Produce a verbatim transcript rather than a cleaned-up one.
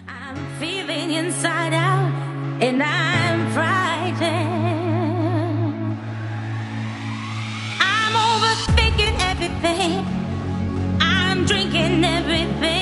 I'm feeling inside out and I'm frightened. I'm overthinking everything. I'm drinking everything.